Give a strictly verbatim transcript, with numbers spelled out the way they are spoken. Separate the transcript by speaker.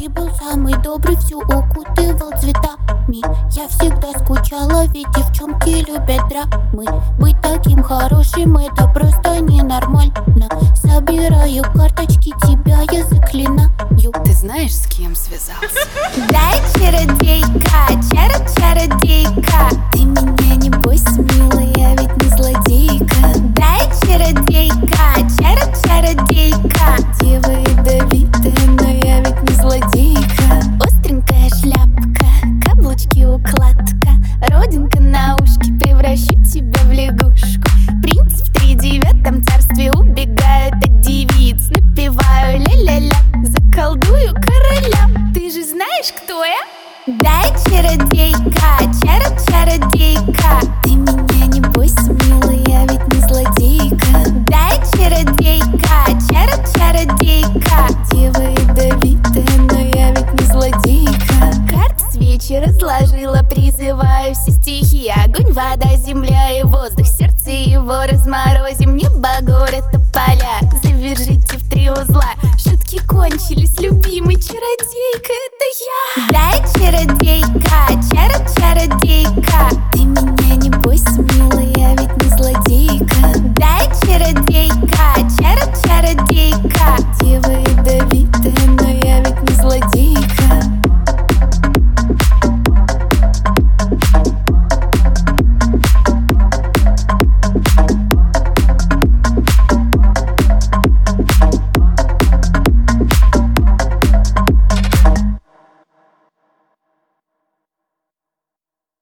Speaker 1: Ты был самый добрый, всю укутывал цветами. Я всегда скучала, ведь девчонки любят драмы. Быть таким хорошим — это просто ненормально. Собираю карточки, тебя я заклинаю.
Speaker 2: Ты знаешь, с кем связался?
Speaker 1: Дай, чародейка, чара-чародейка, ты меня не бойся, милая, я ведь не злодейка. Дай, чародейка, чара-чародейка, дева ядовитая, но я ведь не злодейка. Остренькая шляпка, каблучки, укладка, родинка на ушке, превращу тебя в лягушку. Принц в тридевятом царстве убегает от девиц. Напеваю ля-ля-ля, заколдую короля. Ты же знаешь, кто я? Дай, чародейка, чара-чародейка, ты меня не бойся, милая, я ведь не злодейка. Дай, чародейка, чара-чародейка, дева ядовитая, но я ведь не злодейка. Карты свечи разложила, призываю все стихи: огонь, вода, земля и воздух, сердце его разморозим. Небо, город, тополя, завяжите в три узла. Шутки кончились, любимый, чародейка — это я. Дай, чародейка, чара-чародейка, ты меня